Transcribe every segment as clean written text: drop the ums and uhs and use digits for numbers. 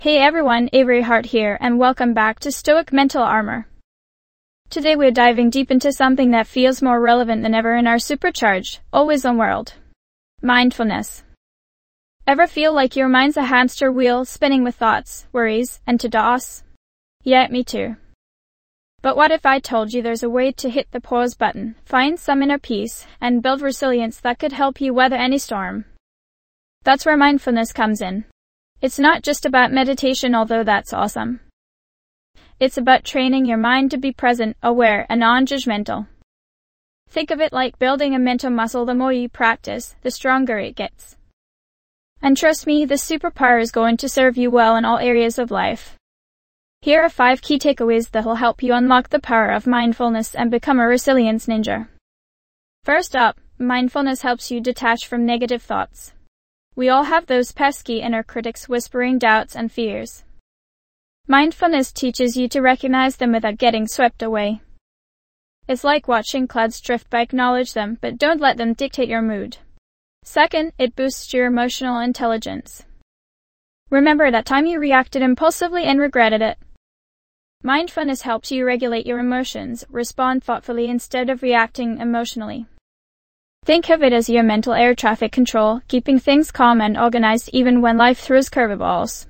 Hey everyone, Avery Hart here, and welcome back to Stoic Mental Armor. Today we're diving deep into something that feels more relevant than ever in our supercharged, always-on world. Mindfulness. Ever feel like your mind's a hamster wheel spinning with thoughts, worries, and to-dos? Yeah, me too. But what if I told you there's a way to hit the pause button, find some inner peace, and build resilience that could help you weather any storm? That's where mindfulness comes in. It's not just about meditation, although that's awesome. It's about training your mind to be present, aware, and non-judgmental. Think of it like building a mental muscle. The more you practice, the stronger it gets. And trust me, this superpower is going to serve you well in all areas of life. Here are 5 key takeaways that will help you unlock the power of mindfulness and become a resilience ninja. First up, mindfulness helps you detach from negative thoughts. We all have those pesky inner critics whispering doubts and fears. Mindfulness teaches you to recognize them without getting swept away. It's like watching clouds drift by. Acknowledge them, but don't let them dictate your mood. Second, it boosts your emotional intelligence. Remember that time you reacted impulsively and regretted it. Mindfulness helps you regulate your emotions, respond thoughtfully instead of reacting emotionally. Think of it as your mental air traffic control, keeping things calm and organized even when life throws curveballs.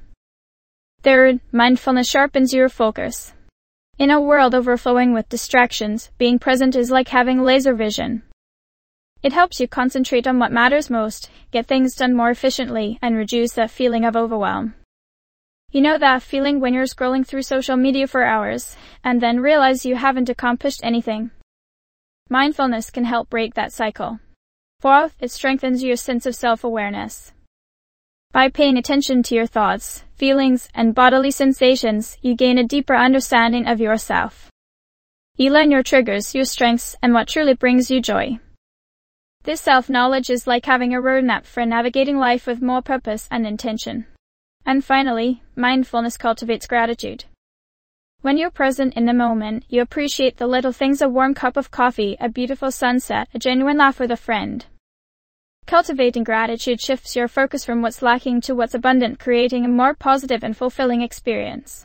Third, mindfulness sharpens your focus. In a world overflowing with distractions, being present is like having laser vision. It helps you concentrate on what matters most, get things done more efficiently, and reduce that feeling of overwhelm. You know that feeling when you're scrolling through social media for hours, and then realize you haven't accomplished anything? Mindfulness can help break that cycle. Fourth, it strengthens your sense of self-awareness. By paying attention to your thoughts, feelings, and bodily sensations, you gain a deeper understanding of yourself. You learn your triggers, your strengths, and what truly brings you joy. This self-knowledge is like having a roadmap for navigating life with more purpose and intention. And finally, mindfulness cultivates gratitude. When you're present in the moment, you appreciate the little things: a warm cup of coffee, a beautiful sunset, a genuine laugh with a friend. Cultivating gratitude shifts your focus from what's lacking to what's abundant, creating a more positive and fulfilling experience.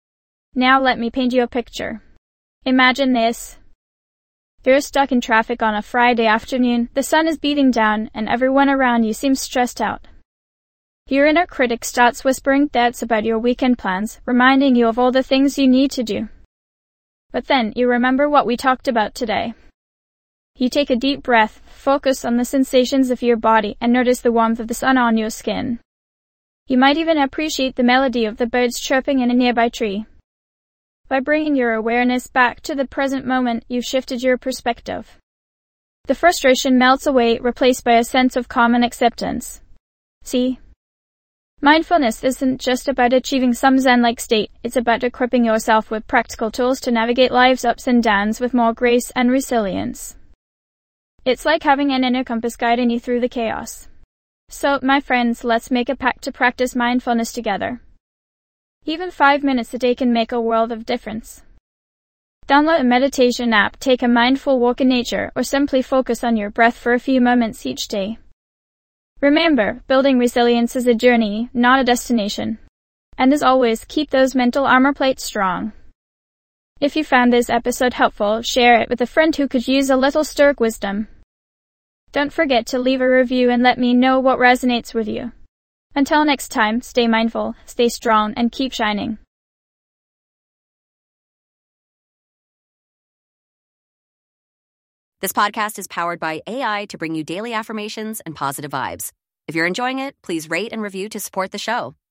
Now let me paint you a picture. Imagine this. You're stuck in traffic on a Friday afternoon, the sun is beating down, and everyone around you seems stressed out. Your inner critic starts whispering doubts about your weekend plans, reminding you of all the things you need to do. But then you remember what we talked about today. You take a deep breath, focus on the sensations of your body, and notice the warmth of the sun on your skin. You might even appreciate the melody of the birds chirping in a nearby tree. By bringing your awareness back to the present moment, you've shifted your perspective. The frustration melts away, replaced by a sense of calm and acceptance. See? Mindfulness isn't just about achieving some Zen-like state, it's about equipping yourself with practical tools to navigate life's ups and downs with more grace and resilience. It's like having an inner compass guiding you through the chaos. So, my friends, let's make a pact to practice mindfulness together. Even 5 minutes a day can make a world of difference. Download a meditation app, take a mindful walk in nature, or simply focus on your breath for a few moments each day. Remember, building resilience is a journey, not a destination. And as always, keep those mental armor plates strong. If you found this episode helpful, share it with a friend who could use a little Stoic wisdom. Don't forget to leave a review and let me know what resonates with you. Until next time, stay mindful, stay strong, and keep shining. This podcast is powered by AI to bring you daily affirmations and positive vibes. If you're enjoying it, please rate and review to support the show.